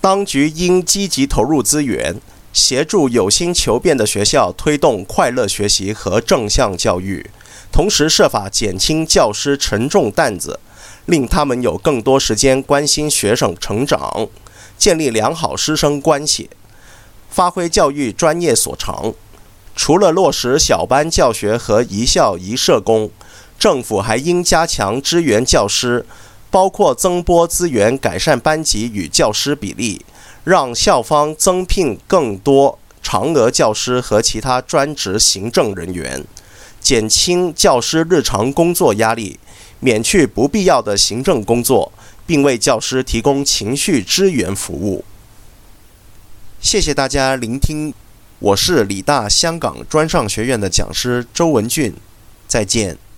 当局应积极投入资源，协助有心求变的学校推动快乐学习和正向教育，同时设法减轻教师沉重担子，令他们有更多时间关心学生成长，建立良好师生关系，发挥教育专业所长。除了落实小班教学和一校一社工，政府还应加强支援教师，包括增拨资源改善班级与教师比例，让校方增聘更多常额教师和其他专职行政人员，减轻教师日常工作压力，免去不必要的行政工作，并为教师提供情绪支援服务。谢谢大家聆听，我是理大香港专上学院的讲师周文俊，再见。